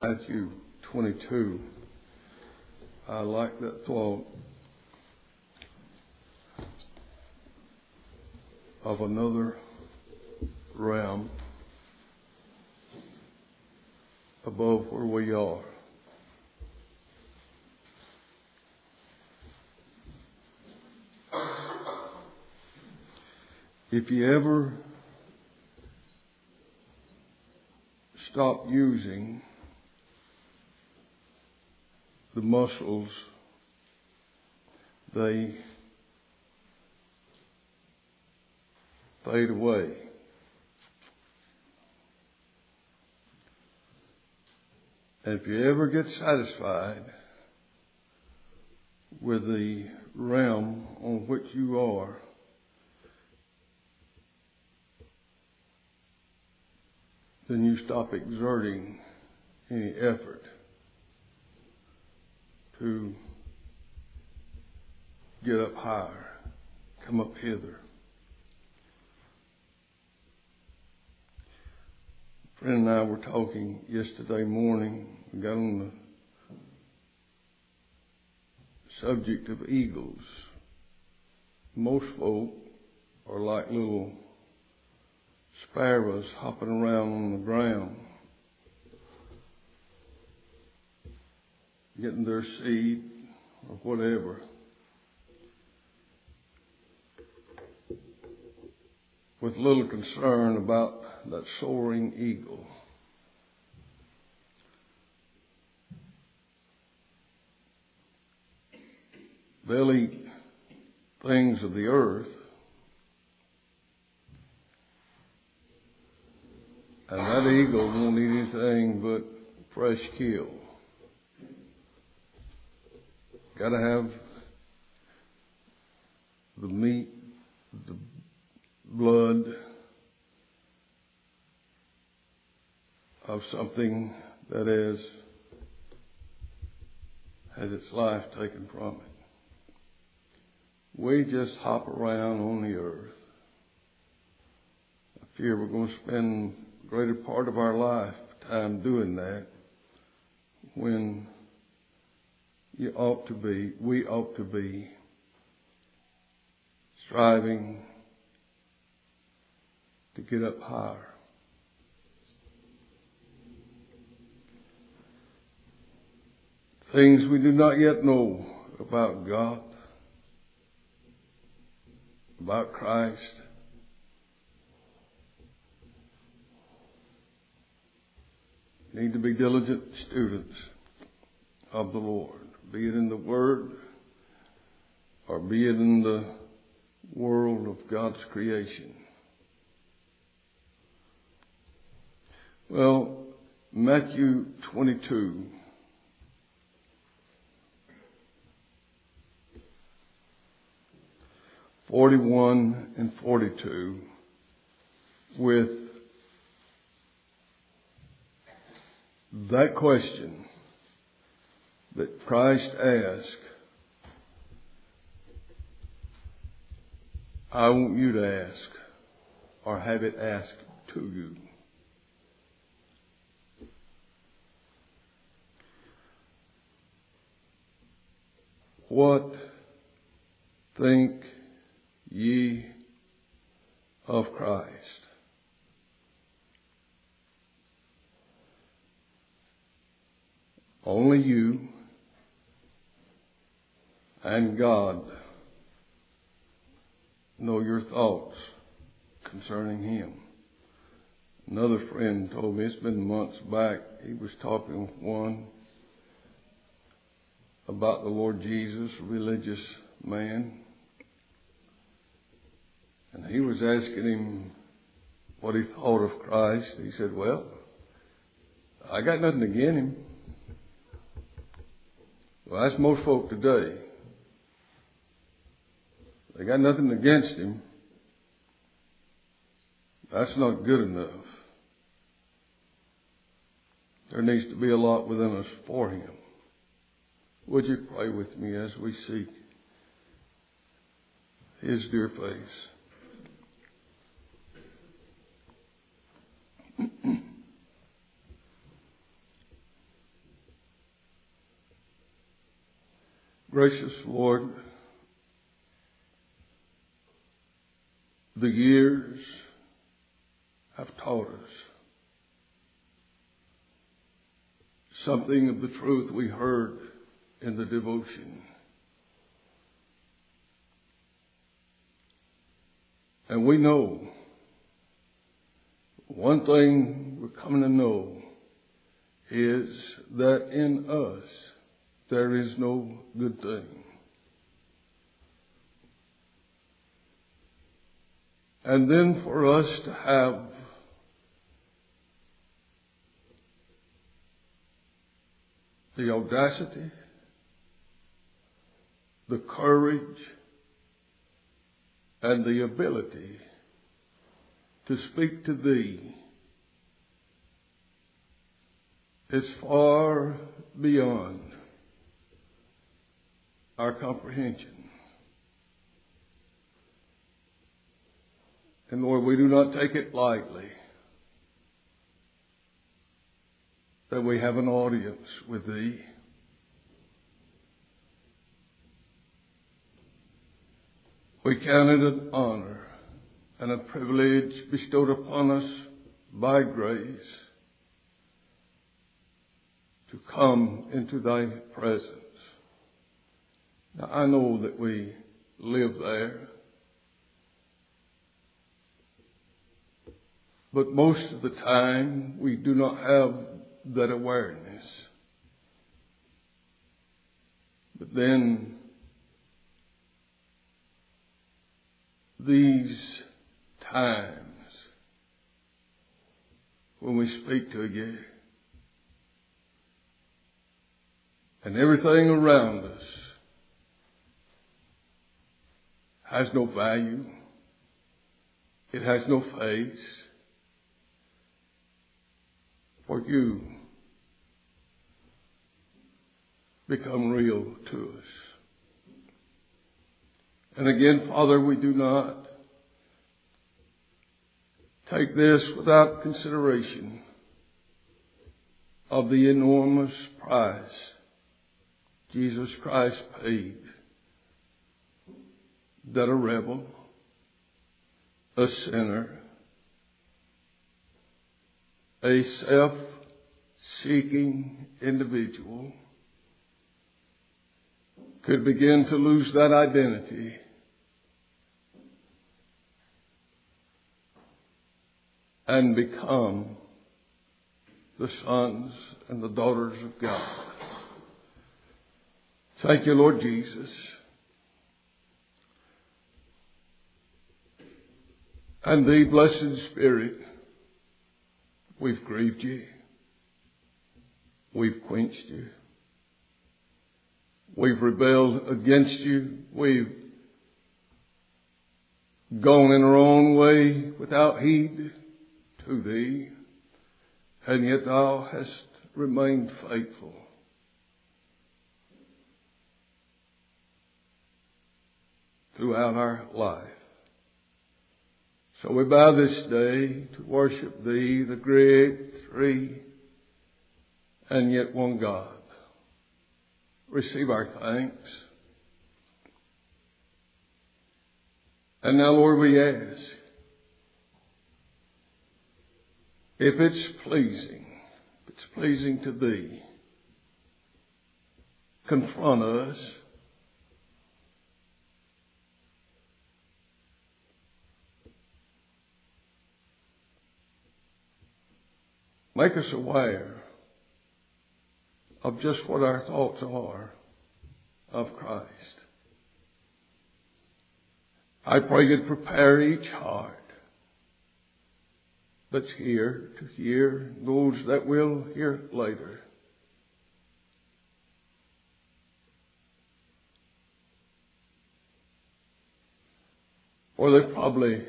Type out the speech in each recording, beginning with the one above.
Matthew 22. I like that thought of another realm above where we are. If you ever stop using the muscles, they fade away. And if you ever get satisfied with the realm on which you are, then you stop exerting any effort to get up higher, come up hither. A friend and I were talking yesterday morning. We got on the subject of eagles. Most folk are like little sparrows hopping around on the ground, getting their seed or whatever. With little concern about that soaring eagle. They'll eat things of the earth, and that eagle won't eat anything but fresh kill. Got to have the meat, the blood of something that has its life taken from it. We just hop around on the earth. I fear we're going to spend the greater part of our lifetime doing that, when we ought to be striving to get up higher. Things we do not yet know about God, about Christ, need to be diligent students of the Lord, be it in the Word or be it in the world of God's creation. Well, Matthew 22, '41 and 42, with that question that Christ asked, I want you to ask, or have it asked to you. What think ye of Christ? Only you and God know your thoughts concerning Him. Another friend told me, it's been months back, he was talking with one about the Lord Jesus, a religious man. And he was asking him what he thought of Christ. He said, well, I got nothing against Him. Well, that's most folk today. They got nothing against Him. That's not good enough. There needs to be a lot within us for Him. Would you pray with me as we seek His dear face? Gracious Lord, the years have taught us something of the truth we heard in the devotion. And we know, one thing we're coming to know is that in us there is no good thing. And then for us to have the audacity, the courage, and the ability to speak to Thee is far beyond our comprehension. And Lord, we do not take it lightly that we have an audience with Thee. We count it an honor and a privilege bestowed upon us by grace to come into Thy presence. Now, I know that we live there, but most of the time we do not have that awareness. But then these times when we speak to You and everything around us has no value, it has no face, for You become real to us. And again, Father, we do not take this without consideration of the enormous price Jesus Christ paid, that a rebel, a sinner, a self-seeking individual could begin to lose that identity and become the sons and the daughters of God. Thank You, Lord Jesus. And Thee, blessed Spirit, we've grieved You. We've quenched You. We've rebelled against You. We've gone in our own way without heed to Thee. And yet Thou hast remained faithful. Throughout our life. So we bow this day to worship Thee, the great three and yet one God. Receive our thanks. And now, Lord, we ask, if it's pleasing to Thee, confront us. Make us aware of just what our thoughts are of Christ. I pray You'd prepare each heart that's here to hear, those that will hear later. For they probably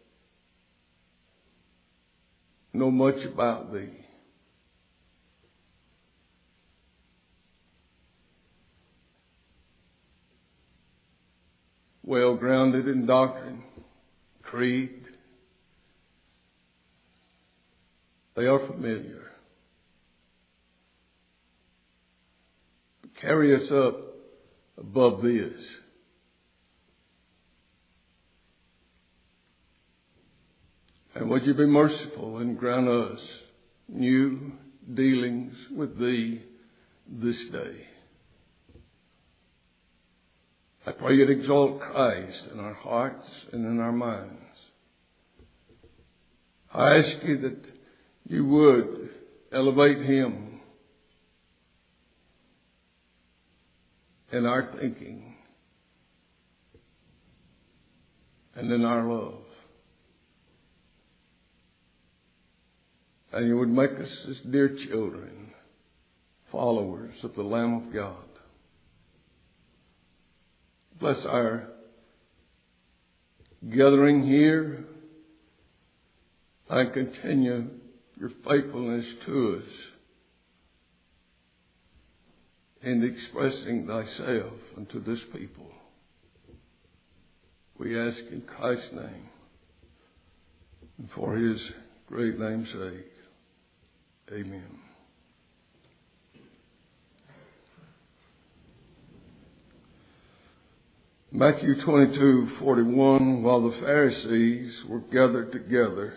know much about Thee. Well grounded in doctrine, creed. They are familiar. Carry us up above this. And would you be merciful and grant us new dealings with Thee this day. I pray you'd exalt Christ in our hearts and in our minds. I ask you that you would elevate Him in our thinking and in our love. And you would make us as dear children, followers of the Lamb of God. Bless our gathering here and continue your faithfulness to us in expressing thyself unto this people. We ask in Christ's name and for His great name's sake. Amen. Matthew 22:41, while the Pharisees were gathered together,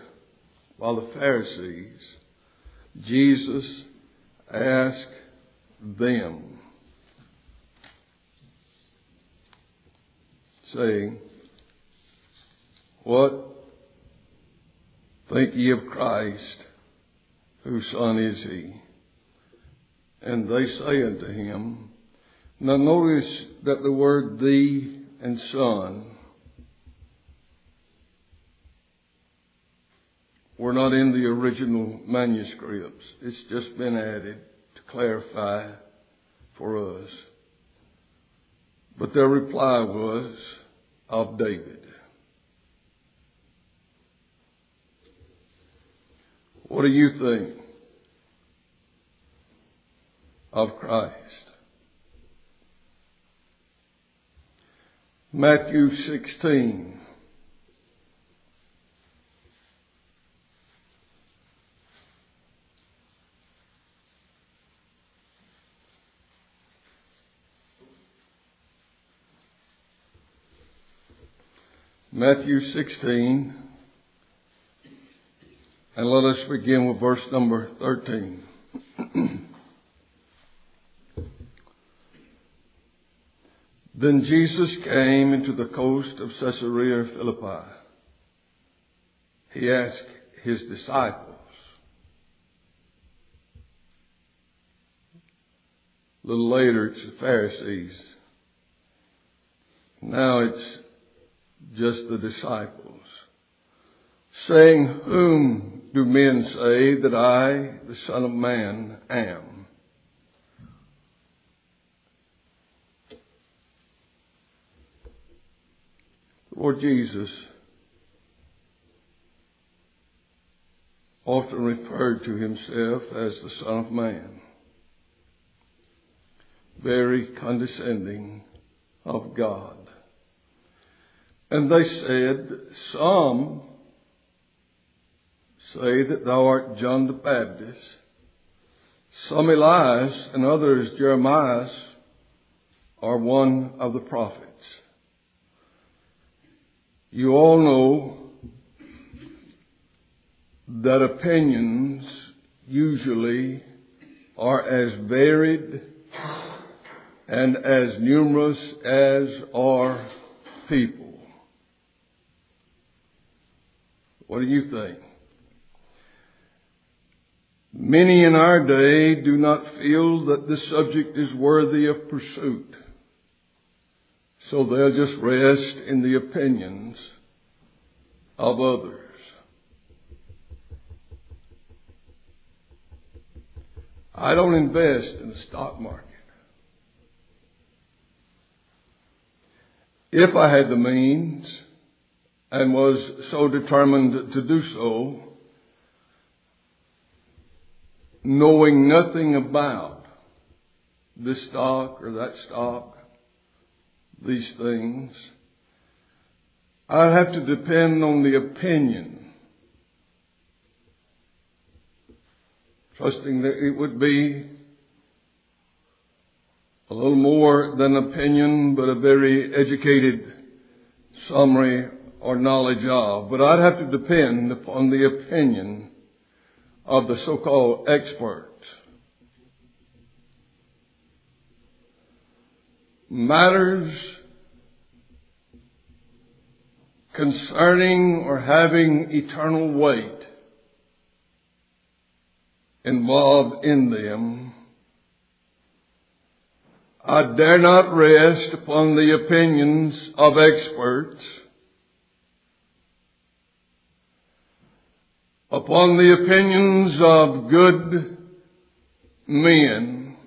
Jesus asked them, saying, What think ye of Christ? Whose son is He? And they say unto Him, now notice that the word thee and son were not in the original manuscripts. It's just been added to clarify for us. But their reply was, of David. What do you think of Christ? Matthew 16. Matthew 16. And let us begin with verse number 13. Then Jesus came into the coast of Caesarea Philippi. He asked His disciples, a little later it's the Pharisees. Now it's just the disciples, saying, Whom do men say that I, the Son of Man, am? Lord Jesus often referred to Himself as the Son of Man, very condescending of God. And they said, Some say that thou art John the Baptist, some Elias, and others Jeremiah, or one of the prophets. You all know that opinions usually are as varied and as numerous as are people. What do you think? Many in our day do not feel that this subject is worthy of pursuit. So they'll just rest in the opinions of others. I don't invest in the stock market. If I had the means and was so determined to do so, knowing nothing about this stock or that stock, these things, I have to depend on the opinion, trusting that it would be a little more than opinion, but a very educated summary or knowledge of. But I'd have to depend upon the opinion of the so-called experts. Matters concerning or having eternal weight involved in them, I dare not rest upon the opinions of experts, upon the opinions of good men,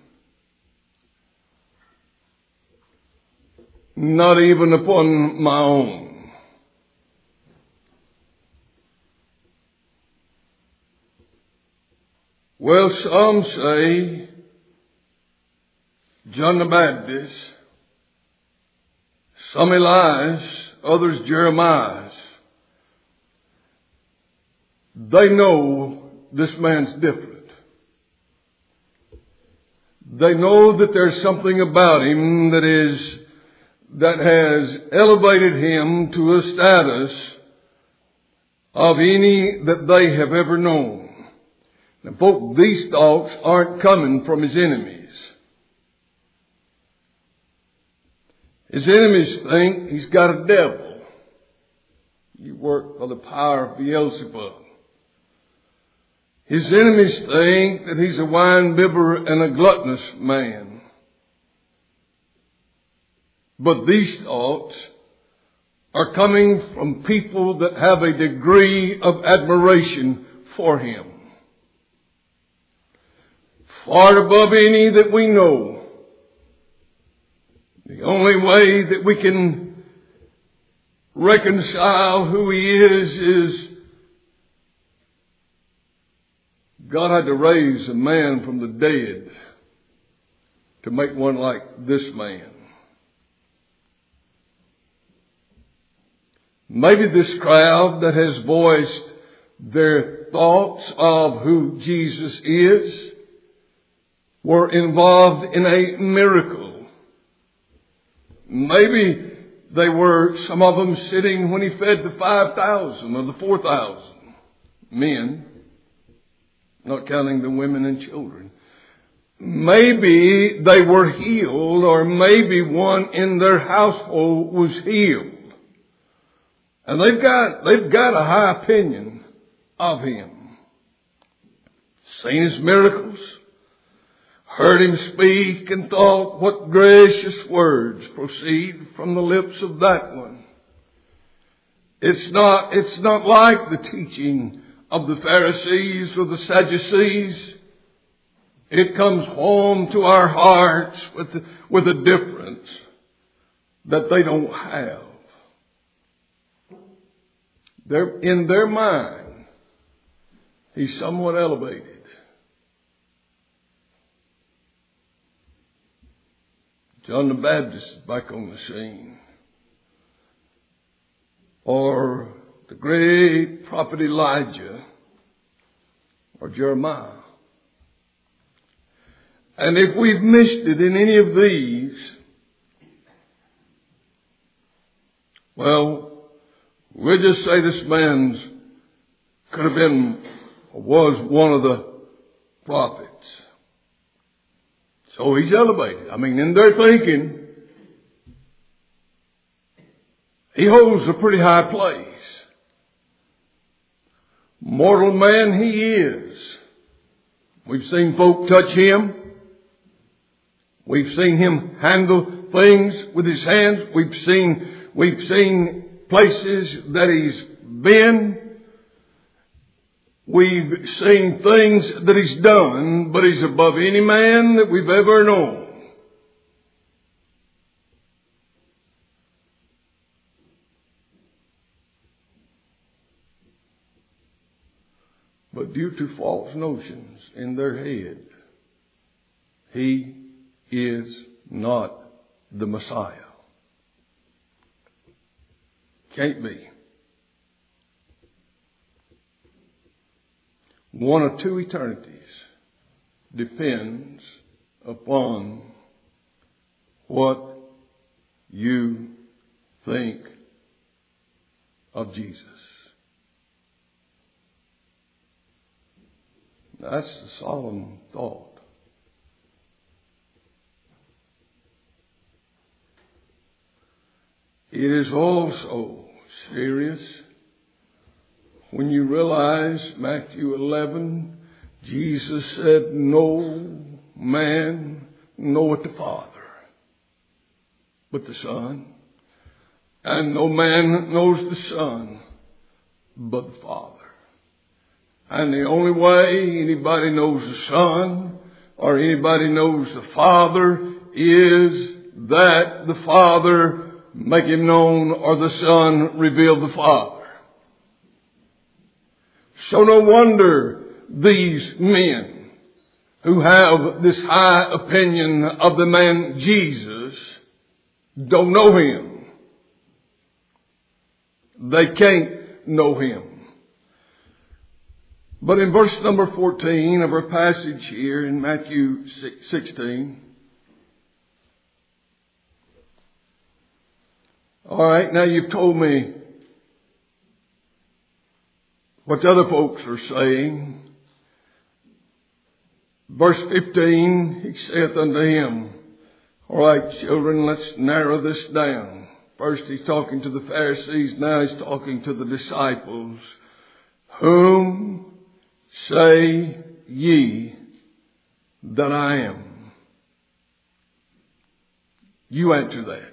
not even upon my own. Well, some say John the Baptist, some Elias, others Jeremiah. They know this man's different. They know that there's something about him that has elevated him to a status of any that they have ever known. Now, folks, these thoughts aren't coming from his enemies. His enemies think he's got a devil. You work by the power of Beelzebub. His enemies think that he's a wine-bibber and a gluttonous man. But these thoughts are coming from people that have a degree of admiration for him, far above any that we know. The only way that we can reconcile who he is God had to raise a man from the dead to make one like this man. Maybe this crowd that has voiced their thoughts of who Jesus is were involved in a miracle. Maybe they were, some of them, sitting when he fed the 5,000 or the 4,000 men, not counting the women and children. Maybe they were healed, or maybe one in their household was healed. And they've got a high opinion of him. Seen his miracles, heard him speak, and thought, what gracious words proceed from the lips of that one. It's not like the teaching of the Pharisees or the Sadducees. It comes home to our hearts with a difference that they don't have. In their mind, he's somewhat elevated. John the Baptist is back on the scene. Or the great prophet Elijah, or Jeremiah. And if we've missed it in any of these, well, we'll just say this man's could have been or was one of the prophets. So he's elevated. I mean, in their thinking, he holds a pretty high place. Mortal man he is. We've seen folk touch him. We've seen him handle things with his hands. We've seen places that he's been. We've seen things that he's done, but he's above any man that we've ever known. But due to false notions in their head, he is not the Messiah. Can't be. One of two eternities depends upon what you think of Jesus. That's a solemn thought. It is also serious when you realize Matthew 11, Jesus said, no man knoweth the Father but the Son, and no man knows the Son but the Father. And the only way anybody knows the Son or anybody knows the Father is that the Father make him known or the Son reveal the Father. So no wonder these men who have this high opinion of the man Jesus don't know him. They can't know him. But in verse number 14 of our passage here in Matthew 16, all right, now you've told me what the other folks are saying. Verse 15, he saith unto him, all right, children, let's narrow this down. First he's talking to the Pharisees, now he's talking to the disciples. Whom say ye that I am? You answer that.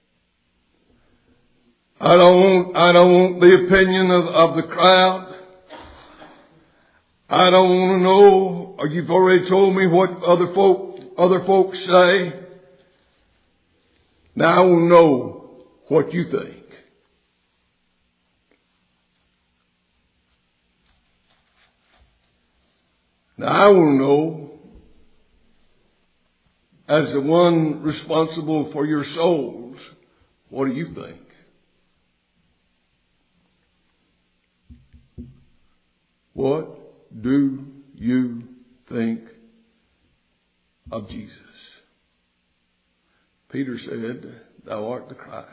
I don't want the opinion of the crowd. I don't want to know, or you've already told me what other folks say. Now I want to know what you think. Now I want to know, as the one responsible for your souls, what do you think? What do you think of Jesus? Peter said, thou art the Christ,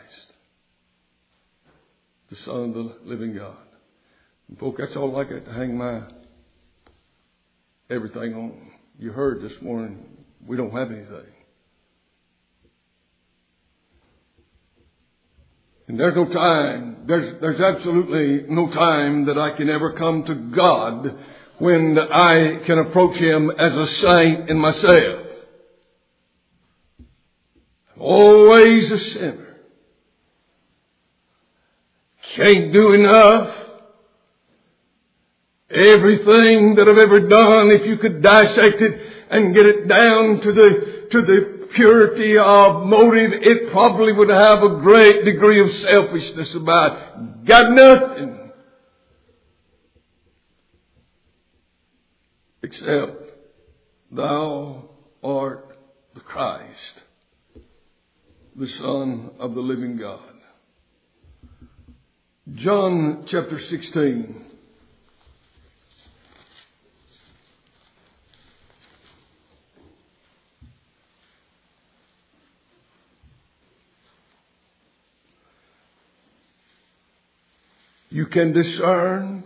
the Son of the living God. And folk, that's all I got to hang my everything on. You heard this morning, we don't have anything. And there's no time, there's absolutely no time that I can ever come to God when I can approach Him as a saint in myself. Always a sinner. Can't do enough. Everything that I've ever done, if you could dissect it and get it down to the purity of motive, it probably would have a great degree of selfishness about it. Got nothing except thou art the Christ, the Son of the living God. John chapter 16. You can discern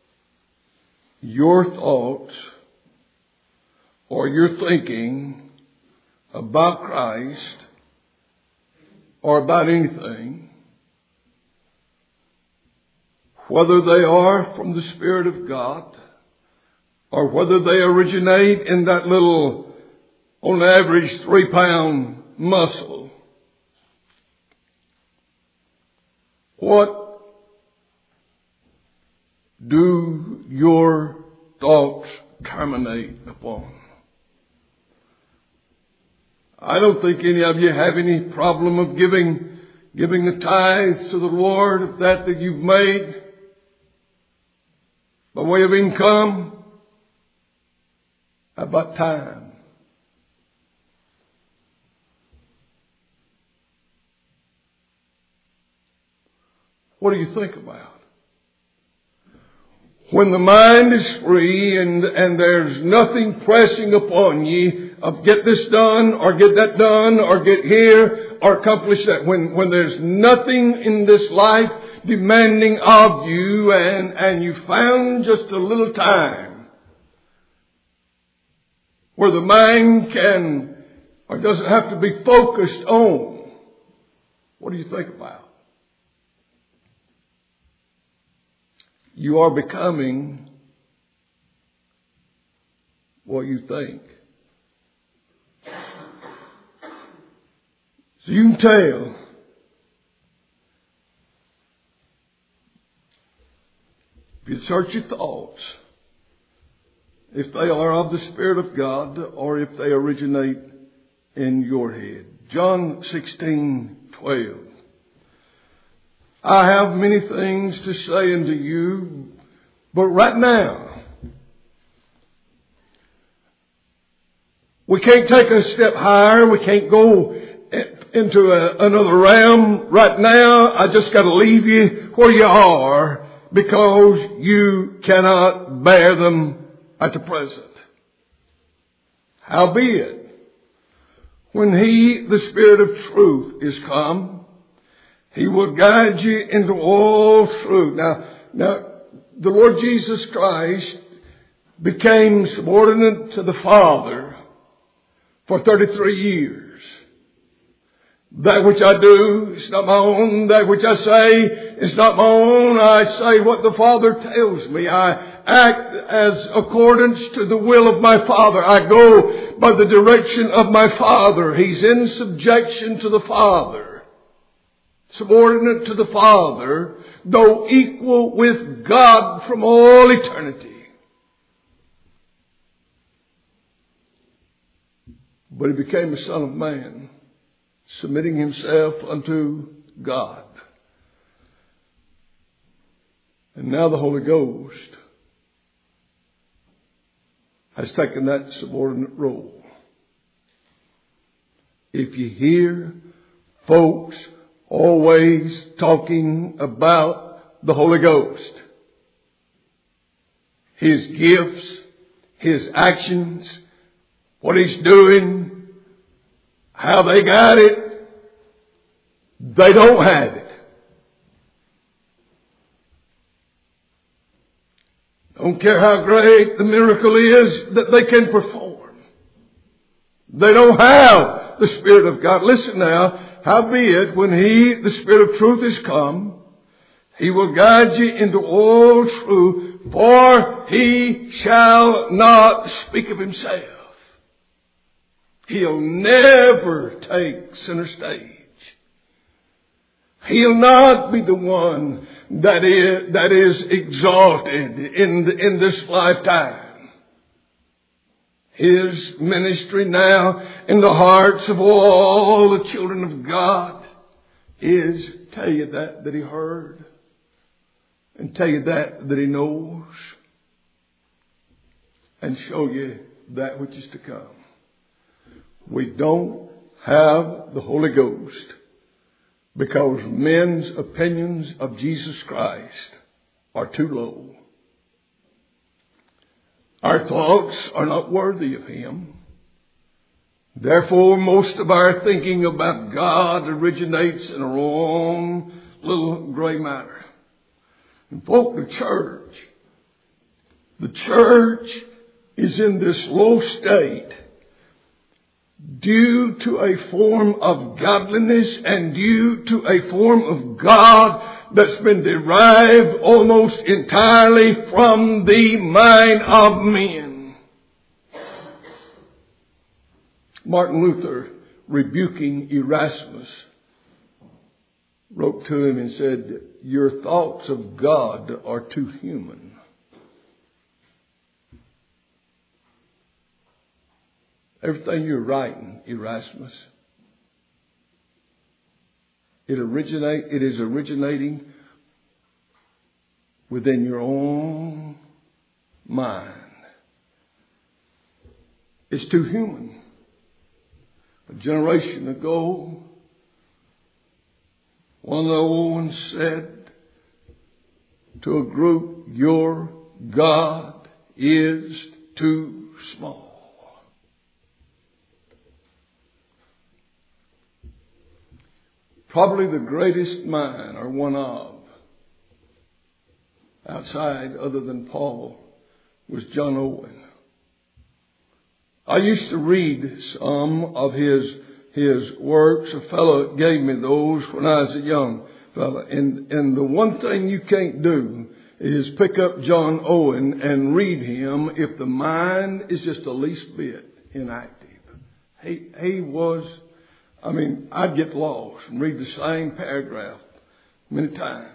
your thoughts or your thinking about Christ or about anything, whether they are from the Spirit of God or whether they originate in that little, on average, 3-pound muscle. What do your thoughts terminate upon? I don't think any of you have any problem of giving the tithes to the Lord of that you've made by way of income. How about time? What do you think about? When the mind is free and there's nothing pressing upon you of get this done or get that done or get here or accomplish that. When there's nothing in this life demanding of you and you found just a little time where the mind can or doesn't have to be focused on, what do you think about? You are becoming what you think. So you can tell if you search your thoughts, if they are of the Spirit of God or if they originate in your head. John 16:12. I have many things to say unto you, but right now, we can't take a step higher. We can't go into another realm. Right now, I just got to leave you where you are because you cannot bear them at the present. Howbeit, when He, the Spirit of truth, is come, He will guide you into all truth. Now, the Lord Jesus Christ became subordinate to the Father for 33 years. That which I do is not my own. That which I say is not my own. I say what the Father tells me. I act as accordance to the will of my Father. I go by the direction of my Father. He's in subjection to the Father. Subordinate to the Father, though equal with God from all eternity. But He became a Son of Man, submitting Himself unto God. And now the Holy Ghost has taken that subordinate role. If you hear folks always talking about the Holy Ghost, His gifts, His actions, what He's doing, how they got it, they don't have it. Don't care how great the miracle is that they can perform. They don't have the Spirit of God. Listen now. Howbeit, when He, the Spirit of truth, is come, He will guide you into all truth, for He shall not speak of Himself. He'll never take center stage. He'll not be the one that is exalted in this lifetime. His ministry now in the hearts of all the children of God is tell you that He heard and tell you that He knows and show you that which is to come. We don't have the Holy Ghost because men's opinions of Jesus Christ are too low. Our thoughts are not worthy of Him. Therefore, most of our thinking about God originates in a wrong little gray matter. And folk, the church is in this low state due to a form of godliness and due to a form of God that's been derived almost entirely from the mind of men. Martin Luther, rebuking Erasmus, wrote to him and said, "Your thoughts of God are too human." Everything you're writing, Erasmus, it is originating within your own mind. It's too human. A generation ago, one of the old ones said to a group, "You're God is too small. Probably the greatest mind, or one of, outside other than Paul, was John Owen. I used to read some of his works. A fellow gave me those when I was a young fellow. And the one thing you can't do is pick up John Owen and read him if the mind is just the least bit inactive. He was, I'd get lost and read the same paragraph many times.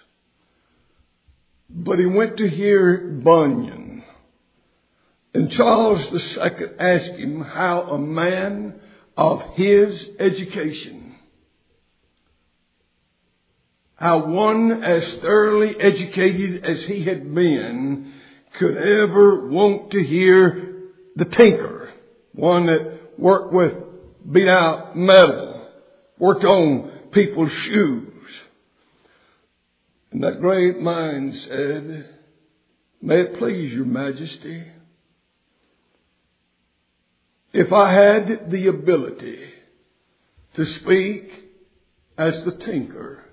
But he went to hear Bunyan. And Charles II asked him how a man of his education, how one as thoroughly educated as he had been, could ever want to hear the tinker, one that worked with beat out metal, worked on people's shoes. And that great mind said, "May it please your majesty, if I had the ability to speak as the tinker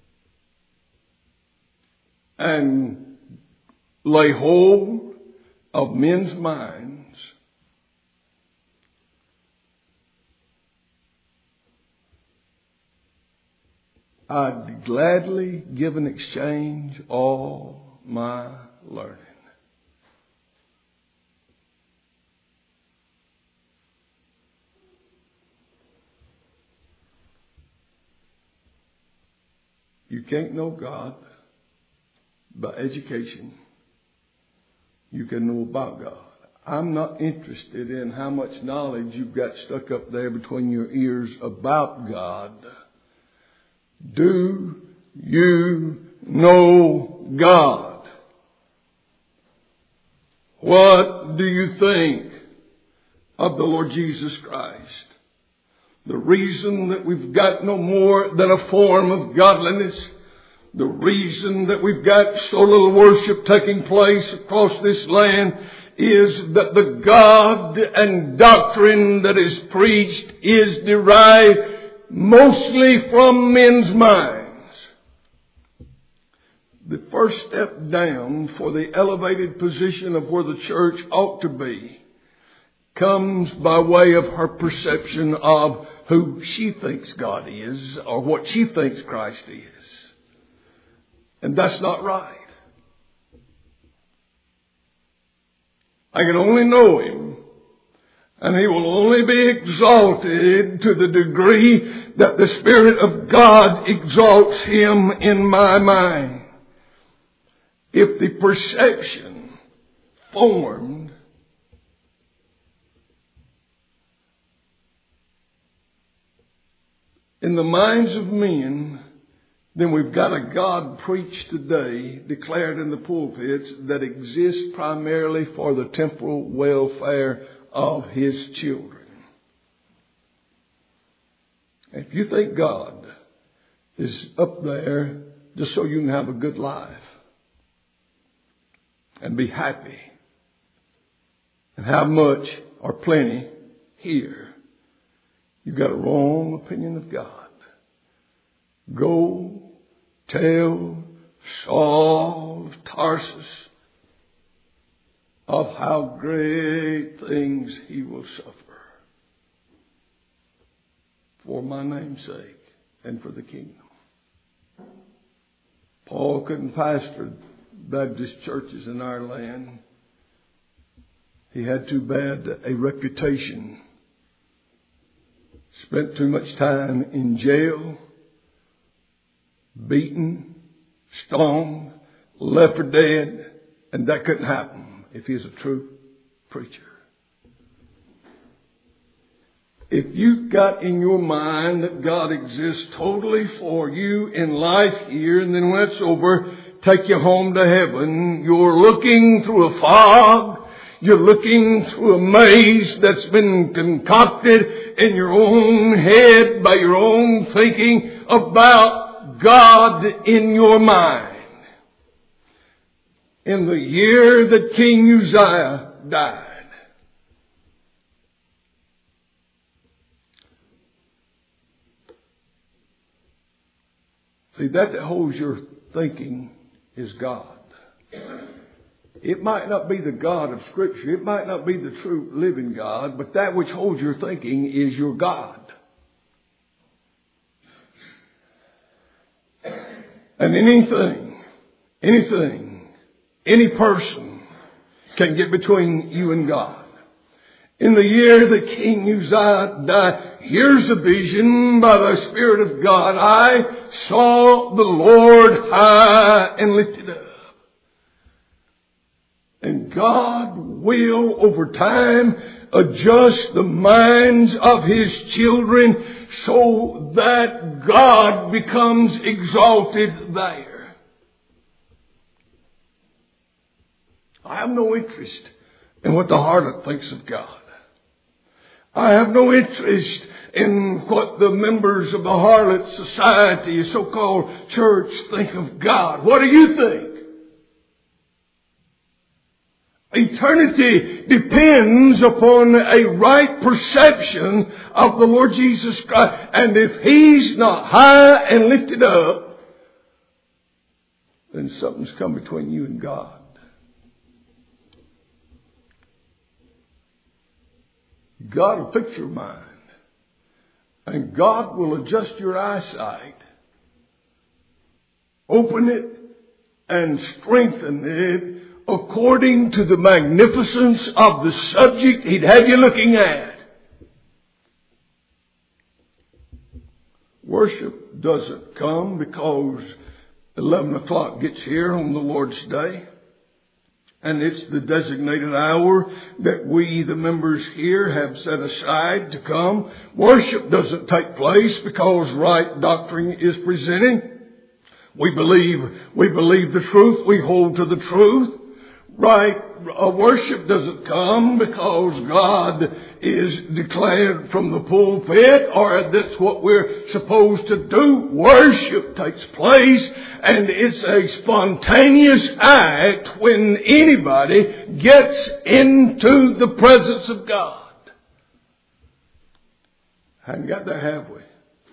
and lay hold of men's minds, I'd gladly give in exchange all my learning." You can't know God by education. You can know about God. I'm not interested in how much knowledge you've got stuck up there between your ears about God. Do you know God? What do you think of the Lord Jesus Christ? The reason that we've got no more than a form of godliness, the reason that we've got so little worship taking place across this land, is that the God and doctrine that is preached is derived mostly from men's minds. The first step down for the elevated position of where the church ought to be comes by way of her perception of who she thinks God is or what she thinks Christ is. And that's not right. I can only know Him, and He will only be exalted to the degree that the Spirit of God exalts Him in my mind. If the perception formed in the minds of men, then we've got a God preached today, declared in the pulpits, that exists primarily for the temporal welfare of His children. If you think God is up there just so you can have a good life and be happy and have much or plenty here, you've got a wrong opinion of God. Go tell Saul of Tarsus of how great things he will suffer for my name's sake and for the kingdom. Paul couldn't pastor Baptist churches in our land. He had too bad a reputation. Spent too much time in jail, beaten, stoned, left for dead, and that couldn't happen if he's a true preacher. If you've got in your mind that God exists totally for you in life here, and then when it's over, take you home to heaven, you're looking through a fog. You're looking through a maze that's been concocted in your own head by your own thinking about God in your mind. in the year that King Uzziah died. See, that holds your thinking is God. It might not be the God of Scripture. It might not be the true living God, but that which holds your thinking is your God. And anything, any person can get between you and God. In the year that King Uzziah died, here's a vision by the Spirit of God. I saw the Lord high and lifted up. And God will, over time, adjust the minds of His children so that God becomes exalted there. I have no interest in what the harlot thinks of God. I have no interest in what the members of the harlot society, a so-called church, think of God. What do you think? Eternity depends upon a right perception of the Lord Jesus Christ. And if He's not high and lifted up, then something's come between you and God. God will fix your mind. And God will adjust your eyesight, open it, and strengthen it according to the magnificence of the subject He'd have you looking at. Worship doesn't come because 11 o'clock gets here on the Lord's Day. And it's the designated hour that we, the members here, have set aside to come. Worship doesn't take place because right doctrine is presented. We believe the truth. We hold to the truth. Right worship doesn't come because God is declared from the pulpit or that's what we're supposed to do. Worship takes place and it's a spontaneous act when anybody gets into the presence of God. Haven't got there, have we?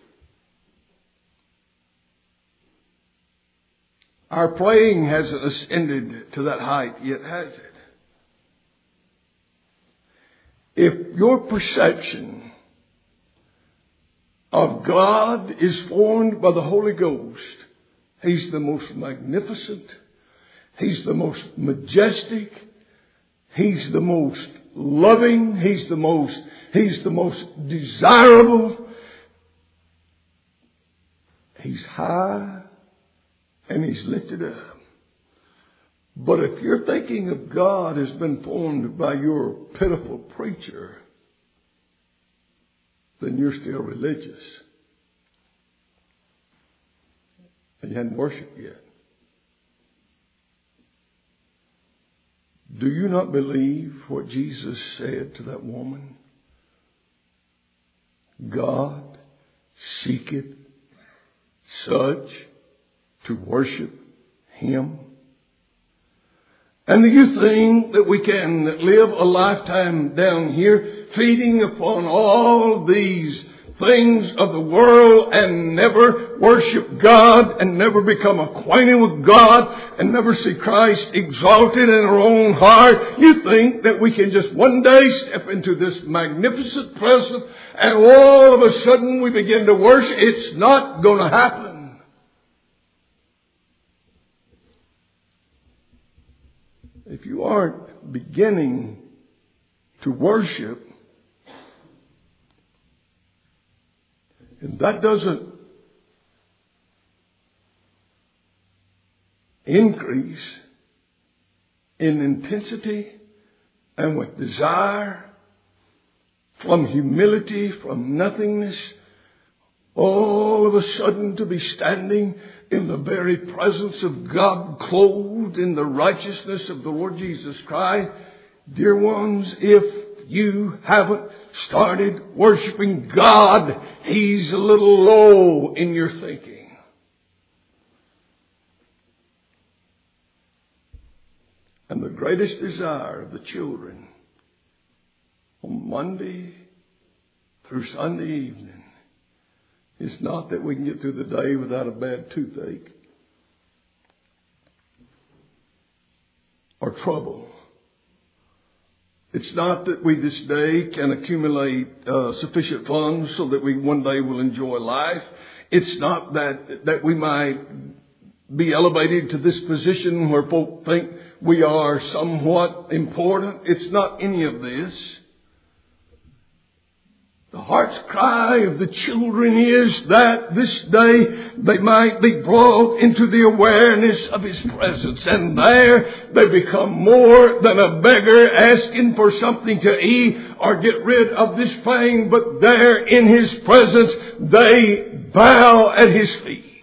Our playing hasn't ascended to that height yet, has it? If your perception of God is formed by the Holy Ghost, He's the most magnificent, He's the most majestic, He's the most loving, He's the most desirable. He's high and He's lifted up. But if your thinking of God has been formed by your pitiful preacher, then you're still religious. And you hadn't worshiped yet. Do you not believe what Jesus said to that woman? God seeketh such to worship Him. And do you think that we can live a lifetime down here feeding upon all these things of the world and never worship God and never become acquainted with God and never see Christ exalted in our own heart? You think that we can just one day step into this magnificent presence and all of a sudden we begin to worship? It's not going to happen. If you aren't beginning to worship, and that doesn't increase in intensity and with desire, from humility, from nothingness, all of a sudden to be standing in the very presence of God, clothed in the righteousness of the Lord Jesus Christ. Dear ones, if you haven't started worshiping God, He's a little low in your thinking. And the greatest desire of the children on Monday through Sunday evening is not that we can get through the day without a bad toothache or trouble. It's not that we this day can accumulate sufficient funds so that we one day will enjoy life. It's not that we might be elevated to this position where folk think we are somewhat important. It's not any of this. The heart's cry of the children is that this day they might be brought into the awareness of His presence. And there they become more than a beggar asking for something to eat or get rid of this pain. But there in His presence they bow at His feet.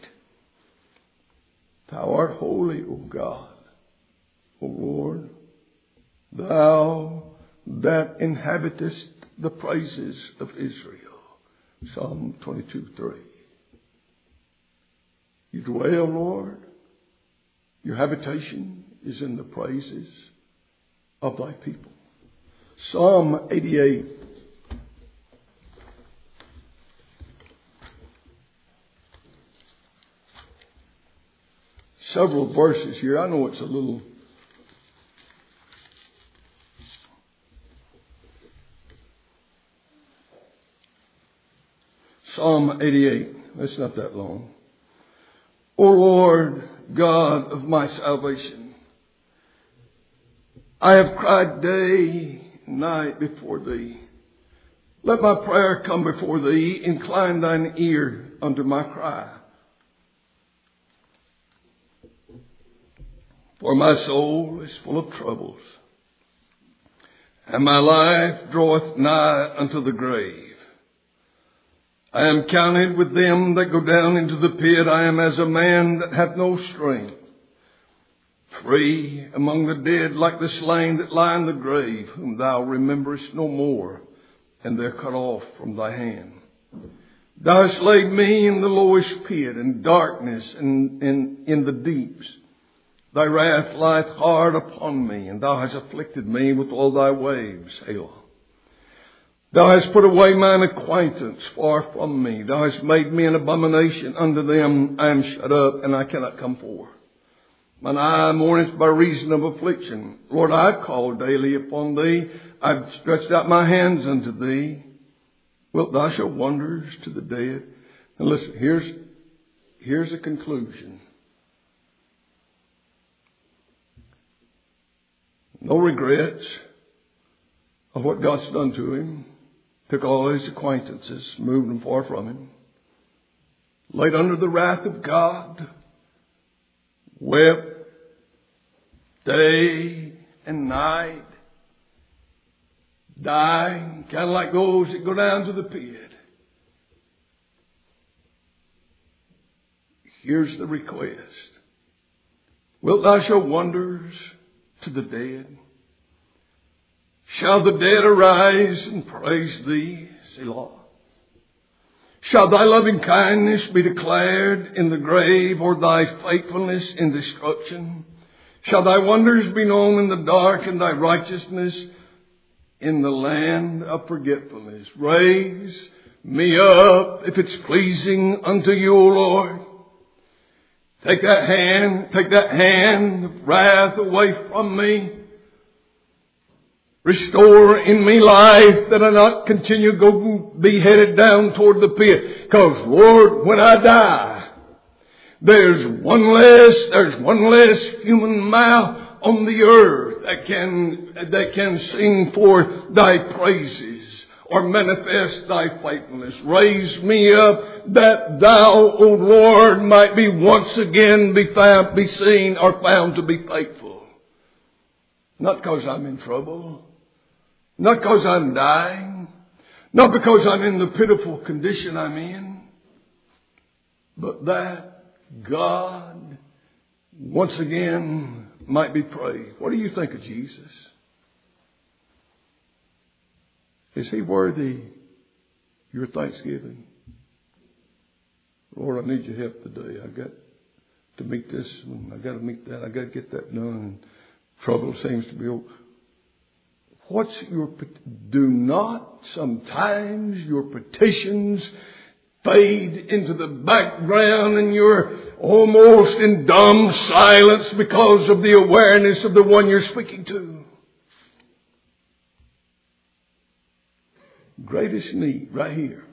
Thou art holy, O God, O Lord, Thou that inhabitest the praises of Israel. Psalm 22:3. You dwell, Lord. Your habitation is in the praises of Thy people. Psalm 88. Several verses here. I know it's a little Psalm 88. That's not that long. O Lord, God of my salvation, I have cried day and night before Thee. Let my prayer come before Thee. Incline Thine ear unto my cry. For my soul is full of troubles, and my life draweth nigh unto the grave. I am counted with them that go down into the pit. I am as a man that hath no strength. Free among the dead like the slain that lie in the grave, whom Thou rememberest no more, and they're cut off from Thy hand. Thou hast laid me in the lowest pit, in darkness and in the deeps. Thy wrath lieth hard upon me, and Thou hast afflicted me with all Thy waves. Selah. Thou hast put away mine acquaintance far from me. Thou hast made me an abomination unto them. I am shut up, and I cannot come forth. Mine eye mourneth by reason of affliction. Lord, I have called daily upon Thee. I have stretched out my hands unto Thee. Wilt Thou show wonders to the dead? And listen, here's a conclusion. No regrets of what God's done to him. Took all his acquaintances, moved them far from him. Laid under the wrath of God. Wept day and night. Dying, kind of like those that go down to the pit. Here's the request. Wilt Thou show wonders to the dead? Shall the dead arise and praise Thee, Selah? Shall Thy loving kindness be declared in the grave, or Thy faithfulness in destruction? Shall Thy wonders be known in the dark, and Thy righteousness in the land of forgetfulness? Raise me up if it's pleasing unto You, O Lord. Take that hand of wrath away from me. Restore in me life, that I not continue to be headed down toward the pit. Because, Lord, when I die, there's one less human mouth on the earth that can sing forth Thy praises or manifest Thy faithfulness. Raise me up that Thou, O Lord, might be once again be seen or found to be faithful. Not because I'm in trouble. Not because I'm dying. Not because I'm in the pitiful condition I'm in. But that God once again might be praised. What do you think of Jesus? Is He worthy your thanksgiving? Lord, I need Your help today. I got to meet this one. I got to meet that. I got to get that done. Trouble seems to be over. Do not sometimes your petitions fade into the background and you're almost in dumb silence because of the awareness of the one you're speaking to? Greatest need right here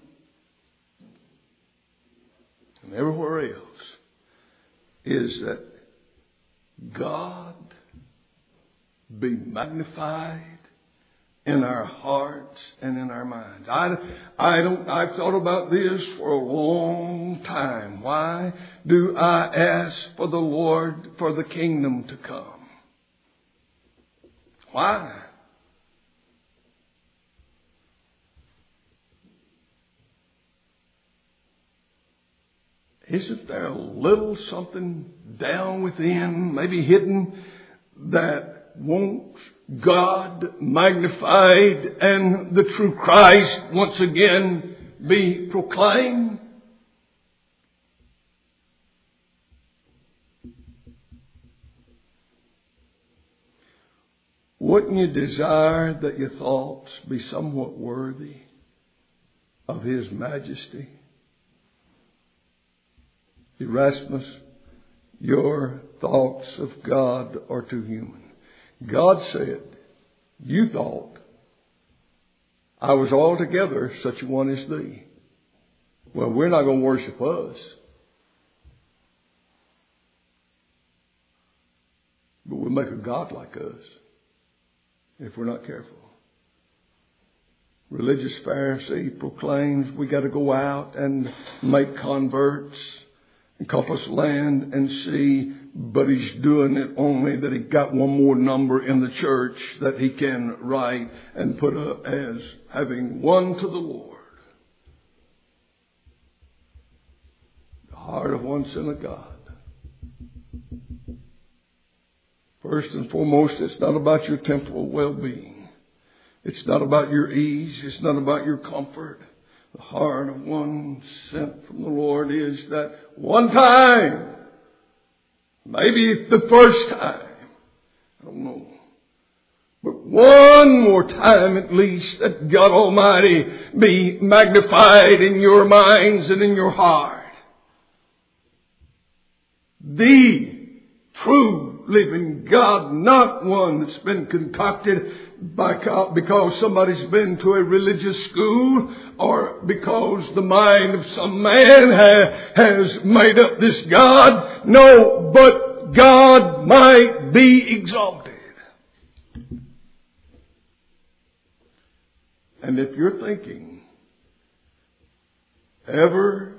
and everywhere else is that God be magnified in our hearts and in our minds. I've thought about this for a long time. Why do I ask for the Lord for the kingdom to come? Why? Isn't there a little something down within, maybe hidden, that wants God magnified and the true Christ once again be proclaimed? Wouldn't you desire that your thoughts be somewhat worthy of His majesty? Erasmus, your thoughts of God are too human. God said, you thought I was altogether such a one as thee. Well, we're not going to worship us. But we'll make a God like us if we're not careful. Religious Pharisee proclaims we got to go out and make converts, encompass land and sea, but he's doing it only that he got one more number in the church that he can write and put up as having won to the Lord the heart of one son of God. First and foremost, it's not about your temporal well-being. It's not about your ease. It's not about your comfort. The heart of one sent from the Lord is that one time, maybe the first time, I don't know, but one more time at least, that God Almighty be magnified in your minds and in your heart. The true living God, not one that's been concocted because somebody's been to a religious school or because the mind of some man has made up this God. No, but God might be exalted. And if you're thinking ever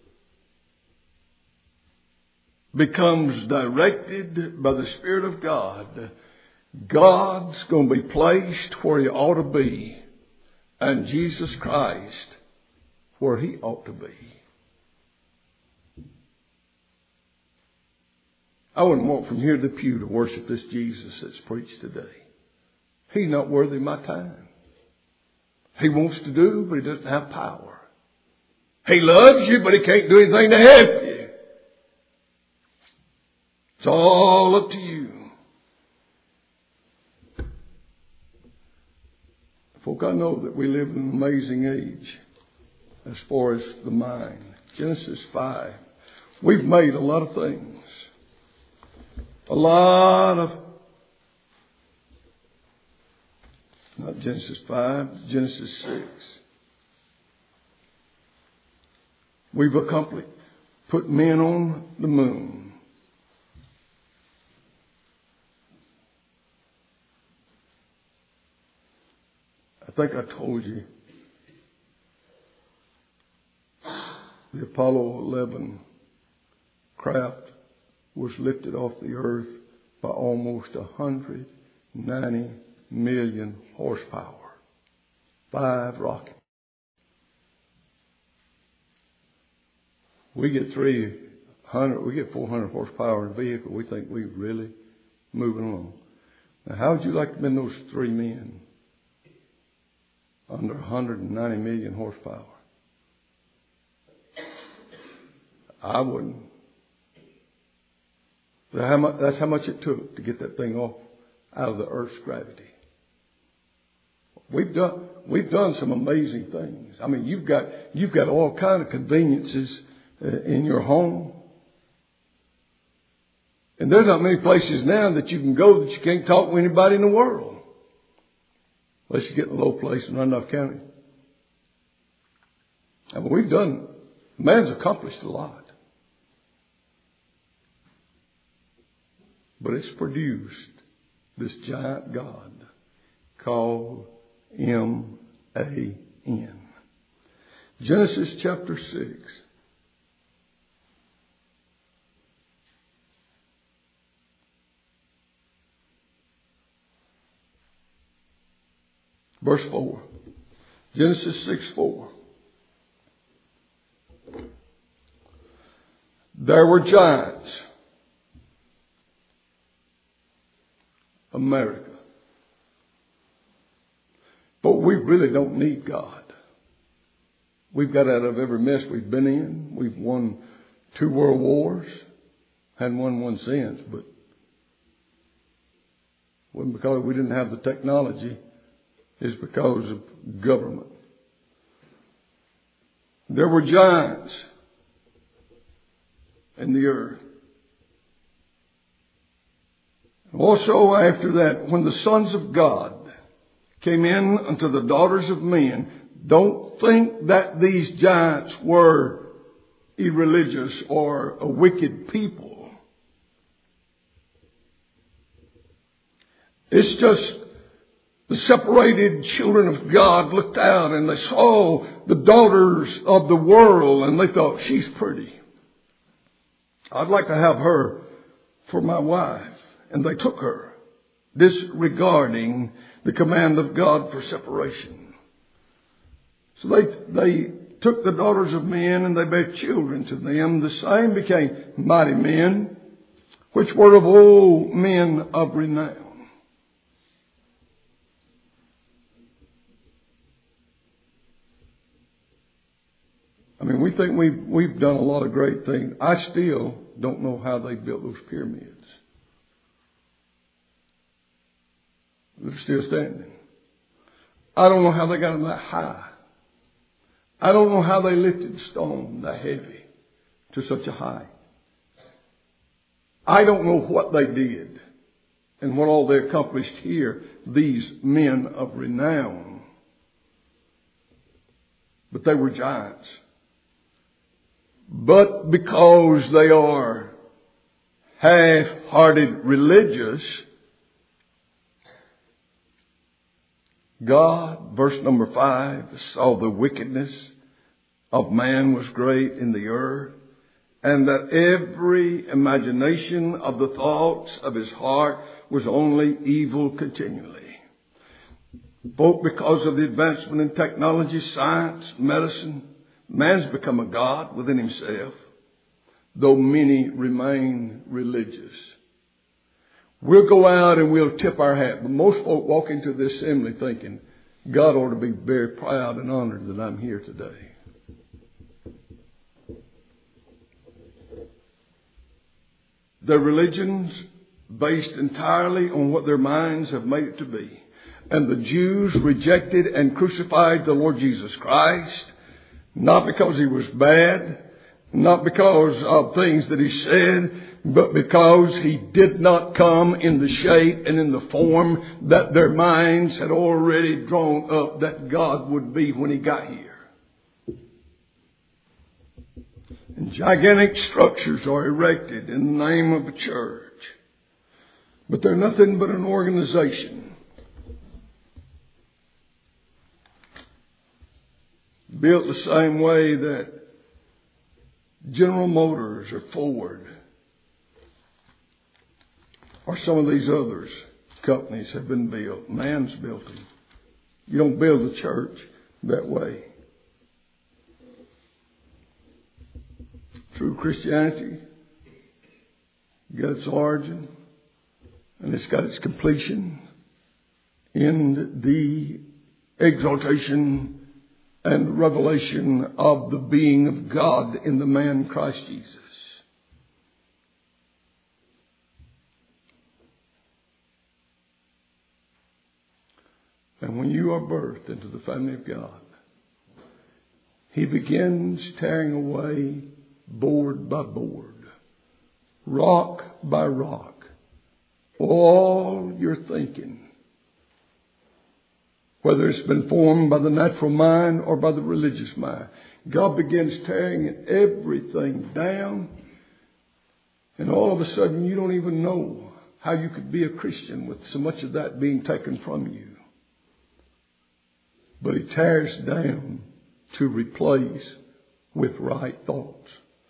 becomes directed by the Spirit of God, God's going to be placed where He ought to be, and Jesus Christ where He ought to be. I wouldn't want from here to the pew to worship this Jesus that's preached today. He's not worthy of my time. He wants to do, but He doesn't have power. He loves you, but He can't do anything to help you. It's all up to you. Folk, I know that we live in an amazing age as far as the mind. Genesis 5. We've made a lot of things. Not Genesis 5, Genesis 6. We've accomplished, put men on the moon. I think I told you the Apollo 11 craft was lifted off the earth by almost 190 million horsepower. 5 rockets. We get 400 horsepower in a vehicle. We think we're really moving along. Now, how would you like to have been those 3 men under 190 million horsepower? I wouldn't. That's how much it took to get that thing off out of the earth's gravity. We've done some amazing things. I mean, you've got all kind of conveniences in your home. And there's not many places now that you can go that you can't talk to anybody in the world. Unless you get in a low place in Randolph County. I mean, man's accomplished a lot. But it's produced this giant God called M-A-N. Genesis chapter 6. Verse 4. Genesis 6:4. There were giants. America. But we really don't need God. We've got out of every mess we've been in. We've won 2 world wars. Hadn't won one since, but it wasn't because we didn't have the technology. It's because of government. There were giants in the earth. Also after that, when the sons of God came in unto the daughters of men, don't think that these giants were irreligious or a wicked people. It's just the separated children of God looked out and they saw the daughters of the world and they thought, she's pretty. I'd like to have her for my wife. And they took her, disregarding the command of God for separation. So they took the daughters of men and they bare children to them. The same became mighty men, which were of old men of renown. I mean, we think we've done a lot of great things. I still don't know how they built those pyramids. They're still standing. I don't know how they got them that high. I don't know how they lifted stone that heavy to such a height. I don't know what they did and what all they accomplished here, these men of renown. But they were giants. But because they are half-hearted religious, God, verse number 5, saw the wickedness of man was great in the earth, and that every imagination of the thoughts of his heart was only evil continually. Both because of the advancement in technology, science, medicine, man's become a god within himself, though many remain religious. We'll go out and we'll tip our hat. But most folk walk into this assembly thinking, God ought to be very proud and honored that I'm here today. Their religion's based entirely on what their minds have made it to be. And the Jews rejected and crucified the Lord Jesus Christ, not because he was bad, not because of things that he said, but because he did not come in the shape and in the form that their minds had already drawn up that God would be when he got here. And gigantic structures are erected in the name of a church. But they're nothing but an organization built the same way that General Motors or Ford or some of these others companies have been built. Man's built them. You don't build a church that way. True Christianity got its origin and it's got its completion in the exaltation and revelation of the being of God in the man Christ Jesus. And when you are birthed into the family of God, He begins tearing away board by board, rock by rock, all your thinking, whether it's been formed by the natural mind or by the religious mind. God begins tearing everything down, and all of a sudden you don't even know how you could be a Christian with so much of that being taken from you. But He tears down to replace with right thoughts.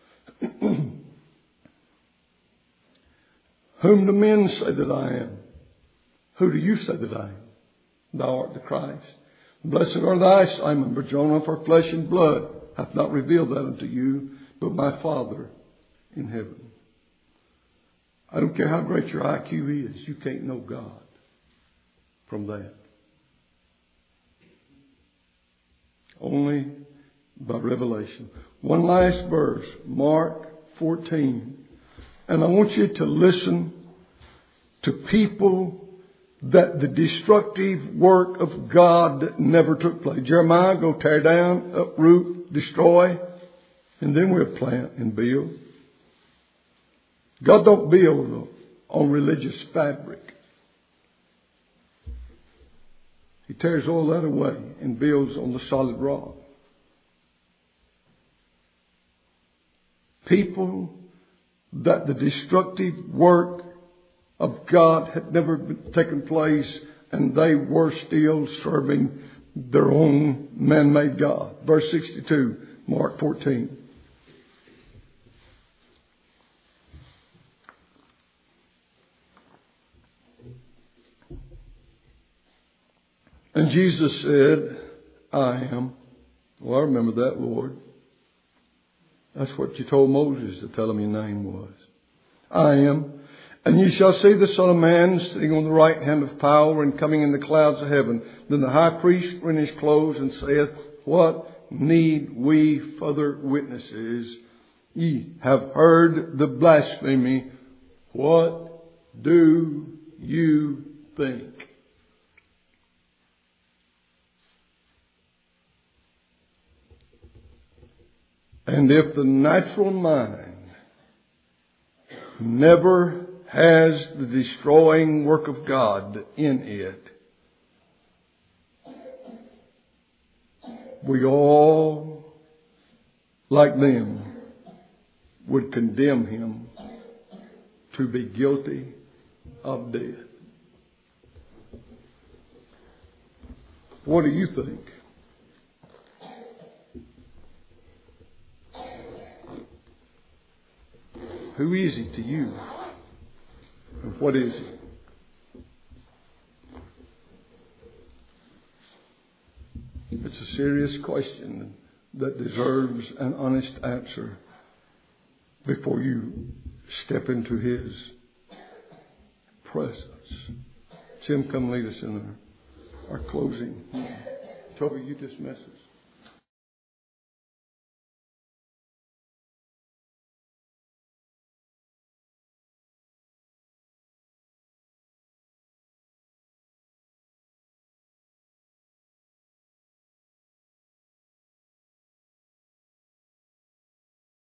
Whom do men say that I am? Who do you say that I am? Thou art the Christ. Blessed are thy, Simon Bar-Jonah, for flesh and blood hath not revealed that unto you, but my Father in heaven. I don't care how great your IQ is, you can't know God from that. Only by revelation. One last verse, Mark 14. And I want you to listen to people that the destructive work of God never took place. Jeremiah, go tear down, uproot, destroy, and then we'll plant and build. God don't build on religious fabric. He tears all that away and builds on the solid rock. People that the destructive work of God had never taken place, and they were still serving their own man-made God. Verse 62, Mark 14. And Jesus said, I am. Well, I remember that, Lord. That's what you told Moses to tell him your name was. I am. And ye shall see the Son of Man sitting on the right hand of power and coming in the clouds of heaven. Then the high priest rent his clothes and saith, what need we further witnesses? Ye have heard the blasphemy. What do you think? And if the natural mind never has the destroying work of God in it, we all, like them, would condemn him to be guilty of death. What do you think? Who is he to you? And what is he? It's a serious question that deserves an honest answer before you step into his presence. Tim, come lead us in our closing. Toby, you dismiss us.